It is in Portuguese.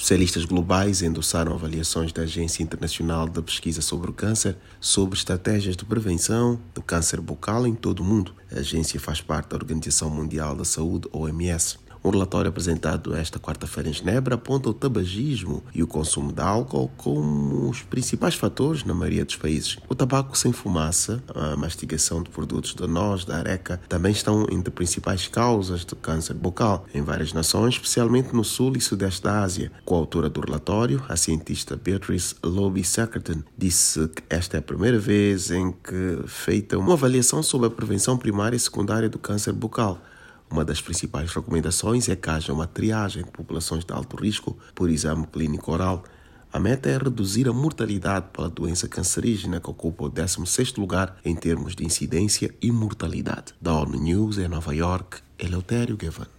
Especialistas globais endossaram avaliações da Agência Internacional de Pesquisa sobre o Câncer sobre estratégias de prevenção do câncer bucal em todo o mundo. A agência faz parte da Organização Mundial da Saúde, OMS. Um relatório apresentado esta quarta-feira em Genebra aponta o tabagismo e o consumo de álcool como os principais fatores na maioria dos países. O tabaco sem fumaça, a mastigação de produtos de noz, da areca, também estão entre as principais causas de câncer bucal em várias nações, especialmente no sul e sudeste da Ásia. Coautora do relatório, a cientista Beatrice Lobby-Seckerton disse que esta é a primeira vez em que feita uma avaliação sobre a prevenção primária e secundária do câncer bucal. Uma das principais recomendações é que haja uma triagem de populações de alto risco por exame clínico oral. A meta é reduzir a mortalidade pela doença cancerígena, que ocupa o 16º lugar em termos de incidência e mortalidade. Da ONU News em Nova York, Eleutério Gavan.